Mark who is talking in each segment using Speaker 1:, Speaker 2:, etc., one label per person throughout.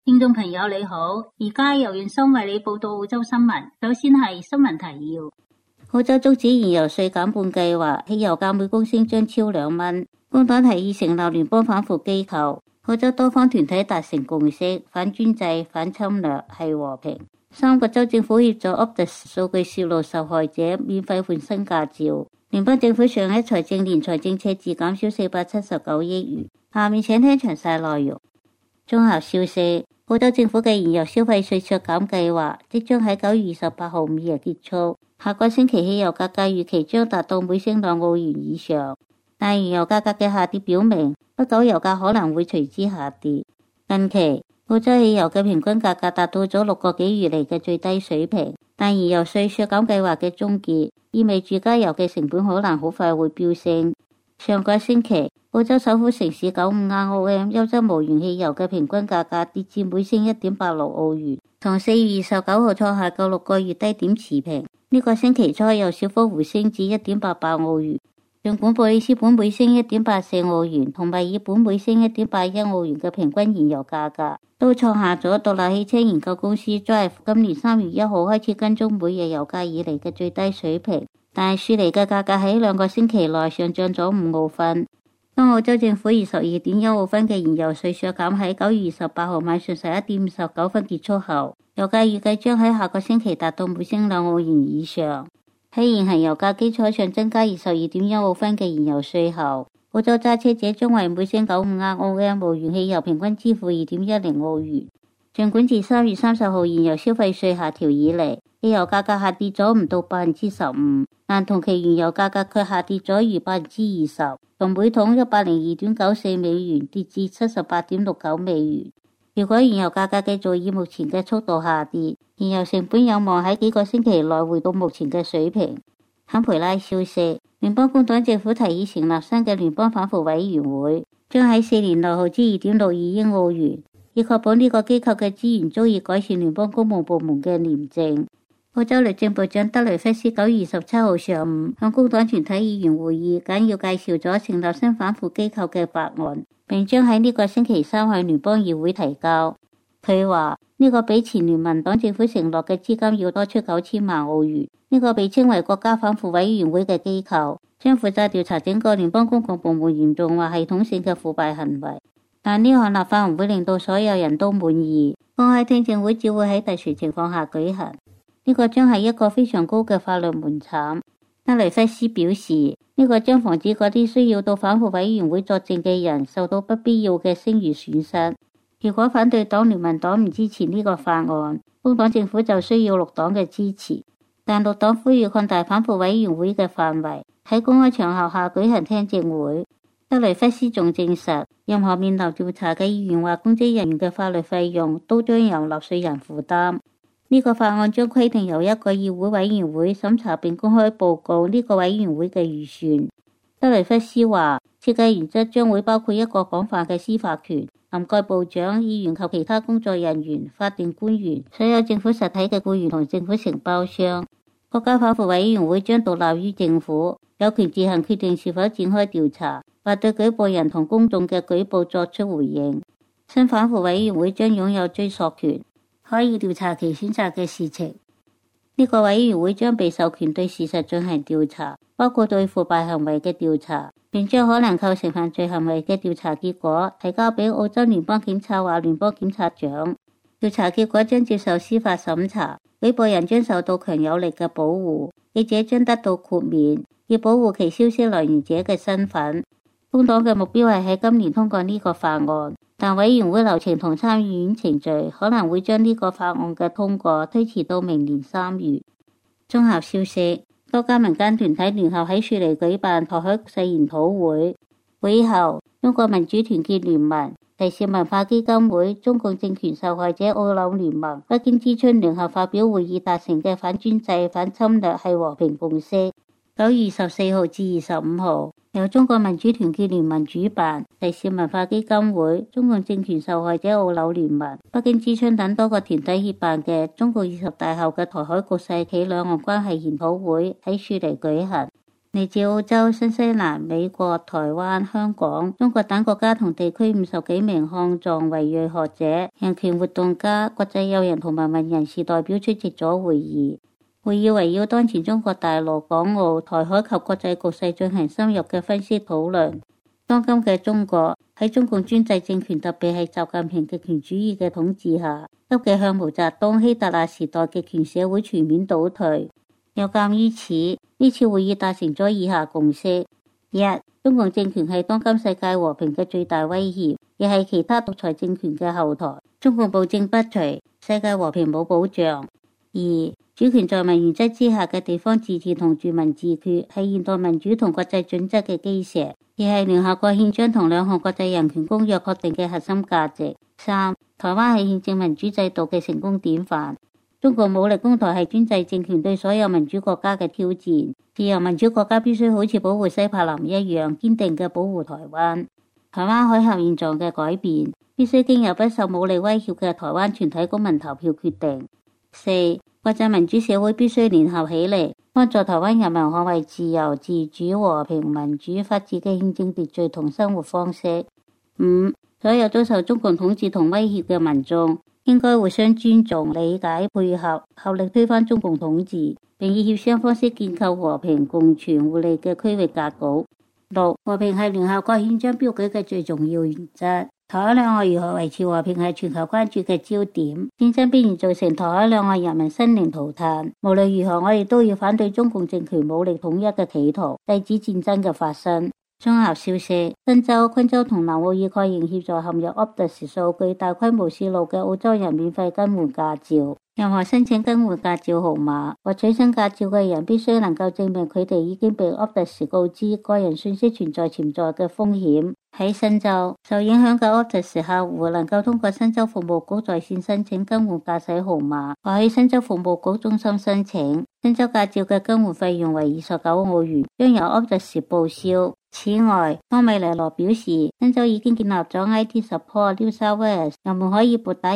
Speaker 1: 聽眾朋友你好，而家由袁生為你報道澳洲新聞。首先係新聞提要：澳洲終止燃油稅減半計劃，汽油價每公升將超2蚊。工黨提議成立聯邦反腐機構。澳洲多方團體達成共識，反專制、反侵略係和平。3個州政府協助 Optus 數據泄露受害者免費換新駕照。聯邦政府上一財政年財政赤字減少479億元。下面請聽詳細內容。綜合消息：澳洲政府嘅燃油消費稅削減計劃即將喺9月28號午夜結束。下個星期汽油價格預期將達到每升2澳元以上，但原油價格嘅下跌表明，不久油價可能會隨之下跌。近期澳洲汽油嘅平均價格達到咗6個幾月嚟嘅最低水平，但燃油稅削減計劃嘅終結意味住加油嘅成本可能好快會飆升。上個星期，澳洲首府城市95 ROM 優質無鉛汽油嘅平均價格跌至每升 1.86 澳元，同4月29號創下嘅6個月低點持平。呢個星期初又小幅回升至 1.88 澳元。儘管布里斯本每升 1.84 澳元同墨爾本每升 1.81 澳元嘅平均燃油價格都創下咗獨立汽車研究公司 Drive 今年3月1號開始跟蹤每日油價以嚟嘅最低水平，但係雪梨嘅價格喺2個星期內上漲咗5澳分。當澳洲政府以12.1澳分嘅燃油稅削減喺9月28號晚上11點59分結束後，油價預計將喺下個星期達到每升2澳元以上。喺現行油價基礎上增加22.1澳分嘅燃油稅後，澳洲揸車者將為每升95澳嘅無鉛汽油平均支付2.10澳元。儘管自3月30號燃油消費稅下調以嚟，汽油價格下跌咗唔到 15%， 但同期原油價格卻下跌咗逾 20%， 從每桶 102.94 美元跌至 78.69 美元。如果原油價格繼續以目前嘅速度下跌，燃油成本有望喺幾個星期內回到目前嘅水平。坎培拉消息，聯邦工黨政府提議成立新嘅聯邦反腐委員會，將喺4年內耗資 2.62 億澳元，以確保呢個機構嘅資源足以改善聯邦公務部門嘅廉政。澳洲律政部長德雷弗斯9月17號上午向工黨全體議員會議簡要介紹咗成立新反腐機構嘅法案，並將喺呢個星期3向聯邦議會提交。佢話呢個比前聯盟黨政府承諾嘅資金要多出9000萬澳元。呢個被稱為國家反腐委員會嘅機構將負責調查整個聯邦公共部門嚴重或系統性嘅腐敗行為，但呢項立法唔會令到所有人都滿意。公開聽證會只會喺特殊情況下舉行。呢個將係一個非常高嘅法律門檻。德雷弗斯表示，呢個將防止嗰啲需要到反腐委員會作證嘅人受到不必要嘅聲譽損失。如果反對黨聯盟黨唔支持呢個法案，工黨政府就需要綠黨嘅支持。但綠黨呼籲擴大反腐委員會嘅範圍，喺公開場合下舉行聽證會。德雷弗斯仲證實，任何面臨調查嘅議員或公職人員嘅法律費用都將由納稅人負擔。呢個法案將規定由一個議會委員會審查並公開報告呢個委員會嘅預算。德雷弗斯話，設計原則將會包括一個廣泛嘅司法權，涵蓋部長、議員及其他工作人員、法定官員、所有政府實體嘅僱員同政府承包商。國家反腐委員會將獨立於政府，有權自行決定是否展開調查，或對舉報人同公眾嘅舉報作出回應。新反腐委員會將擁有追溯權，可以調查其選擇嘅事情。呢個委員會將被授權對事實進行調查，包括對腐敗行為嘅調查，並將可能構成犯罪行為嘅調查結果提交俾澳洲聯邦檢察或聯邦檢察長。調查結果將接受司法審查，舉報人將受到強有力嘅保護，記者將得到豁免，以保護其消息來源者嘅身份。工黨嘅目標係喺今年通過呢個法案，但委員會流程同參議院程序可能會將呢個法案嘅通過推遲到明年3月。綜合消息，多家民間團體聯合喺雪梨舉辦台海局勢研討會，會後中國民主團結聯盟、提示文化基金會、中共政權受害者澳紐聯盟、北京之春聯合發表會議達成嘅反專制、反侵略係和平共識。9月14號至25號，由中國民主團結聯盟主辦，提示文化基金會、中共政權受害者澳紐聯盟、北京之春等多個團體協辦嘅中共20大後嘅台海局勢暨兩岸關係研討會喺雪梨舉行。 嚟自澳洲、新西蘭、美國、台灣、香港、中國等國家同地區50幾名漢藏維裔學者、人權活動家、國際友人同埋文人士代表出席咗會議。會議圍繞當前中國大陸、港澳、台海及國際局勢進行深入嘅分析討論。當今嘅中國喺中共專制政權，特別係習近平極權主義嘅統治下，急劇向毛澤東、希特勒時代極權社會全面倒退。有鑒於此，呢次會議達成咗以下共識：一、中共政權係當今世界和平嘅最大威脅，亦係其他獨裁政權嘅後台。中共暴政不除，世界和平冇保障。二、主權在民原則之下嘅地方自治同住民自決係現代民主同國際準則嘅基石，亦係聯合國憲章同兩項國際人權公約確定嘅核心價值。三、台灣係憲政民主制度嘅成功典範。中國武力攻台係專制政權對所有民主國家嘅挑戰，自由民主國家必須好似保護西柏林一樣堅定嘅保護台灣。台灣海峽現狀嘅改變必須經由不受武力威脅嘅台灣全體公民投票決定。四、國際民主社會必須聯合起嚟，幫助台灣人民捍衛自由、自主、和平、民主、法治嘅憲政秩序同生活方式。五、所有遭受中共統治同威脅嘅民眾應該互相尊重、理解、配合，合力推翻中共統治，並以協商方式建構和平、共存、互利嘅區域格局。六、和平係聯合國憲章標舉嘅最重要原則。台海兩岸如何維持和平係全球關注嘅焦點。戰爭必然造成台海兩岸人民生靈塗炭。無論如何，我哋都要反對中共政權武力統一嘅企圖，制止戰爭嘅發生。綜合消息，新州、昆州同南澳已確認協助陷入 Optus 數據大規模泄露嘅澳洲人免費更換駕照。任何申請更換駕照號碼或取新駕照嘅人必須能夠證明佢哋已經被 Optus 告知個人信息存在潛在嘅風險。喺新州，受影響嘅 Optus 客戶能夠通過新州服務局在線申請更換駕駛號碼，或喺新州服務局中心申請。新州駕照嘅更換費用為29澳元，將由 Optus 報銷。此外，方美麗羅表示，新州已經建立咗 IT Support New South Wales， 人們可以撥打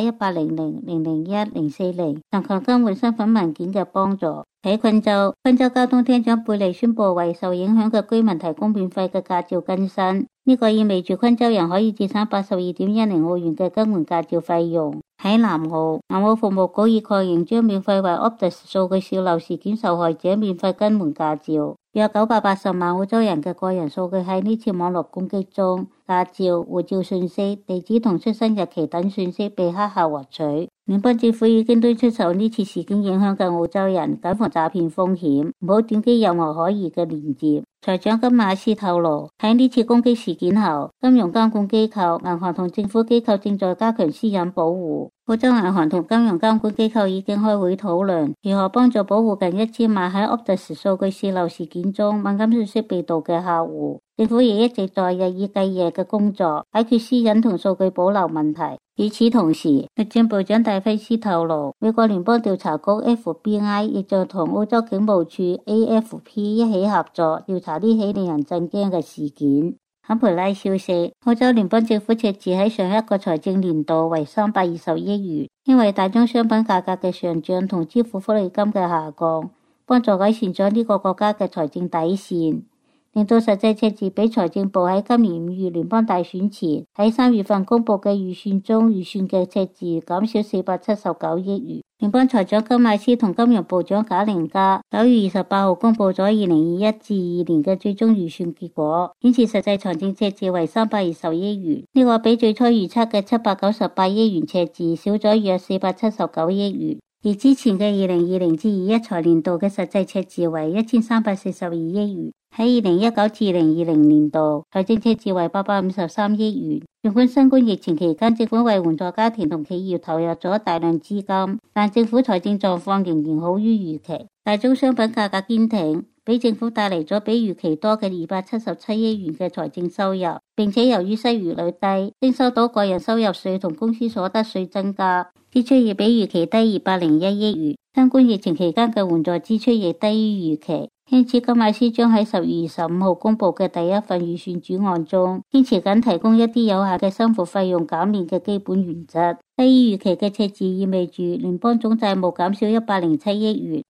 Speaker 1: 1800-001-040尋求更換身份文件嘅幫助。喺昆州交通廳長貝利宣布為受影響嘅居民提供免費嘅駕照更新，呢個意味住昆州人可以節省82.10澳元嘅更換駕照費用。喺南澳服務局已確認將免費為 Optus 數據洩漏事件受害者免費更換駕照。約980萬澳洲人嘅個人數據喺呢次網絡攻擊中，駕照、護照信息、地址同出生日期等信息被黑客獲取。聯邦政府已經敦促受呢次事件影響嘅澳洲人謹防詐騙風險，唔好點擊任何可疑嘅鏈接。財長金馬斯透露，喺呢次攻擊事件後，金融監管機構、銀行同政府機構正在加強私隱保護。澳洲銀行同金融監管機構已經開會討論如何幫助保護近1000萬喺 Optus 數據洩漏事件中敏感信息被盜嘅客戶。政府亦一直在日以繼夜嘅工作，解決私隱同數據保留問題。與此同時，律政部長戴菲斯透露，美國聯邦調查局 FBI 亦在同澳洲警務處 AFP 一起合作調查呢起令人震驚嘅事件。坎培拉消息，澳洲聯邦政府赤字喺上一個財政年度為320億元，因為大宗商品價格嘅上漲同支付福利金嘅下降，幫助改善咗呢個國家嘅財政底線，令到實際赤字比財政部喺今年5月聯邦大選前喺3月份公布嘅預算中預算嘅赤字減少479億元。聯邦財長金馬斯同金融部長賈寧加9月28號公布咗2021-22年嘅最終預算結果，顯示實際財政赤字為320億元，呢個比最初預測嘅798億元赤字少咗約479億元。而之前嘅2020-21財年度嘅實際赤字為1342億元，喺2019-2020年度財政赤字為853億元。儘管新冠疫情期間政府為援助家庭同企業投入咗大量資金，但政府財政狀況仍然好於預期。大宗商品價格堅挺，俾政府帶嚟咗比預期多嘅277億元嘅財政收入，並且由於失業率低，徵收到個人收入稅同公司所得稅增加，支出亦比預期低201億元。新冠疫情期間嘅援助支出亦低於預期，因此金馬斯將喺10月25號公布嘅第一份預算主案中，堅持緊提供一啲有限嘅生活費用減免嘅基本原則。低於預期嘅赤字意味住聯邦總債務減少107億元，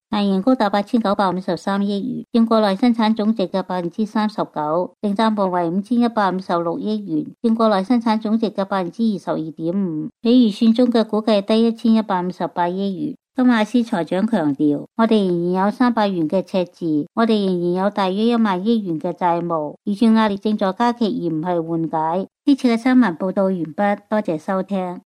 Speaker 1: 賣盈高達8953億元，佔國內生產總值嘅39%，淨賺薄為5156億元，佔國內生產總值嘅22.5%，比預算中嘅估計低1158億元。金馬斯財長強調，我哋仍然有300元嘅赤字，我哋仍然有大約1萬億元嘅債務，預算壓力正在加劇而唔係緩解。呢次嘅新聞報道完畢，多謝收聽。